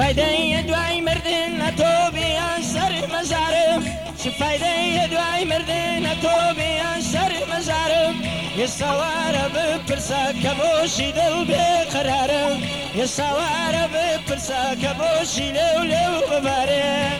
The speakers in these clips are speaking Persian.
فایده دوای مردن تو بیان سر مزارم چه فایده دوای مردن تو بیان سر مزارم یه سواره بپرسا که باشی دل بقرارم یه سواره بپرسا که باشی لو لو بباره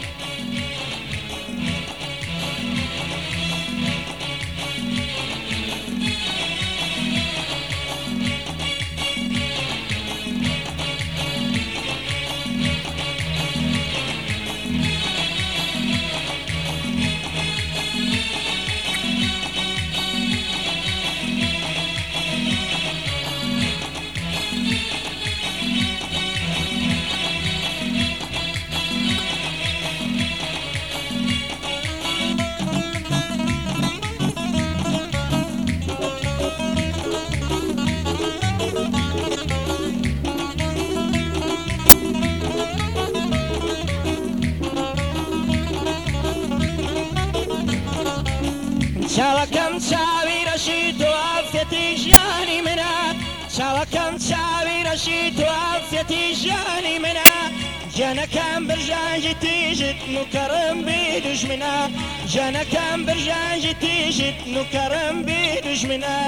چاوەکەم چاوی ڕەشی تۆ ئافەتی ژیانی منە چاوەکەم چاوی ڕەشی تۆ ئافەتی ژیانی منە جانەکەم برژانجی تیژت نوکەڕم بی دوژمنە جانەکەم برژانجی تیژت نوکەڕم بی دوژمنە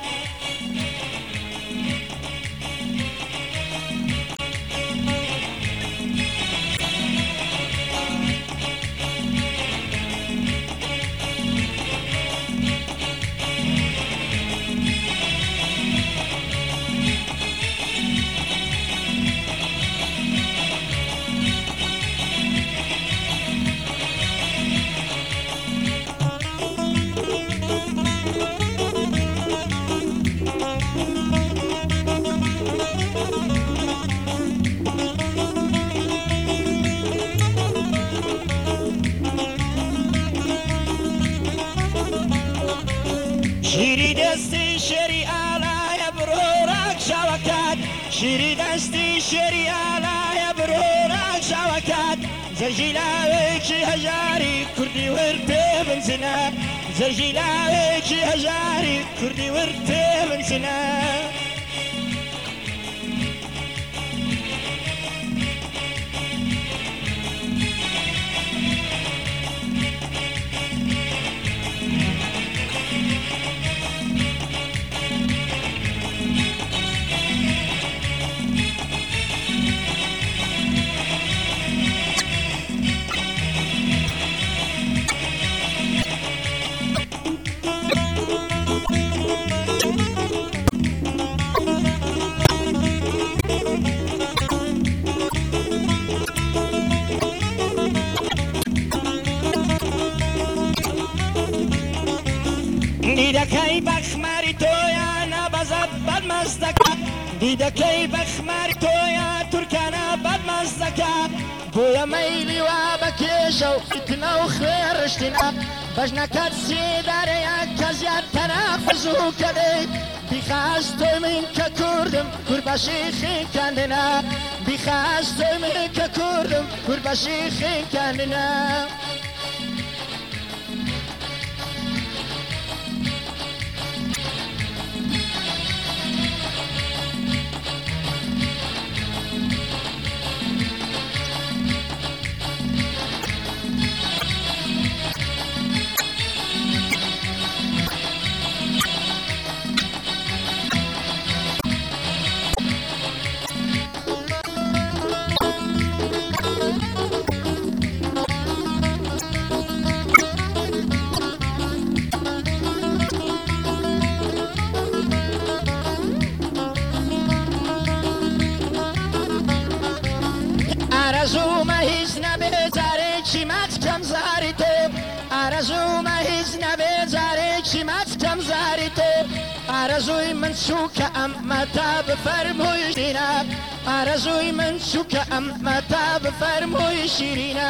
شیری دستی شری آلای بروراک شوکات شیری دستی شری آلای بروراک شوکات زرجیلاویکی هجاری کردی ورپی بنزنا زرجیلاویکی هجاری کردی ورپی بنزنا دیدەکەی بەخماری تۆیە نەبەزە بەدمەز دەکات دیدەکەی بەخماری تۆیە تورکانە بەدمەز دەکات بۆیە مەیلی وا بەکێشە و فتنە و خوێڕشتنە بەژنەکەت سێدارەیە کە زیادتەرە فزووکە دەیت بیخواستۆی من کە کوردم کوربەشی خینکاندنە بیخواستۆی من کە کوردم کوربەشی خینکاندنە ئارەزوومە هیچ نەبێ جارێکی مەچکەم زاری تۆ ئارەزوومە هیچ نەبێ جارێکی مەچکەم زاری تۆ ئارەزووی من چووکە ئەممە تا بفەرمووی شیرینە ئارەزووی من چووکە ئەممە تا بفەرمووی شیرینە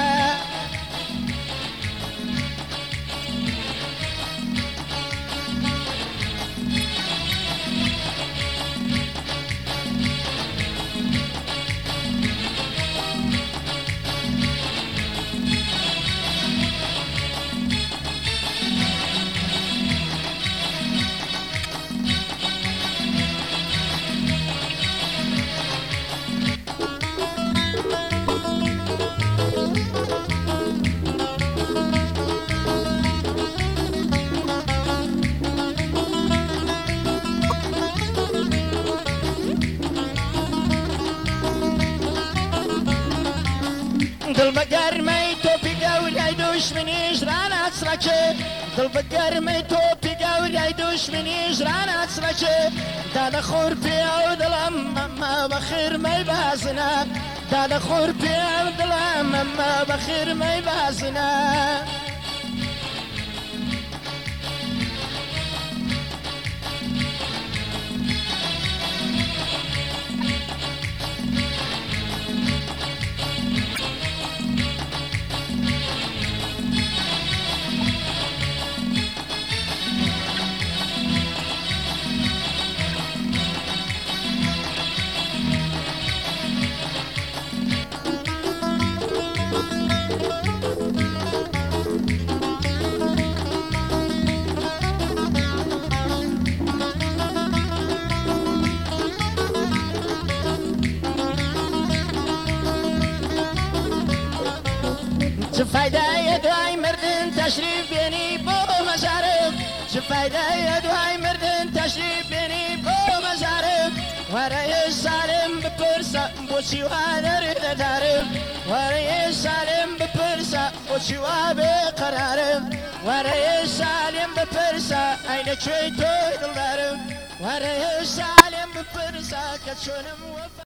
دڵ بە گەرمەی تۆپی گەورەی دوشمنیش ڕاناچڕەکێ دڵ بە گەرمەی تۆپی گەورەی دوشمنیش ڕاناچڕەکێ دادەخۆر پێ ئەو دڵم ئەمە بە خێرمەی بازنە دادەخۆر پێ ئەو دڵم ئەمە بە خێرمەی بازنە چه فایدەیە دوای مردن تەشریف بێنی بۆ مەزارم چه فایدەیە دوای مردن تەشریف بێنی بۆ مەزارم وەرە سالم بپرسە بۆچی وا دەردەدارم وەرە سالم بپرسە بۆچی وا بێقەرارم وەرە سالم بپرسە ئەی لەکوێی تۆی دڵدارم وەرە سالم بپرسە کە چۆنم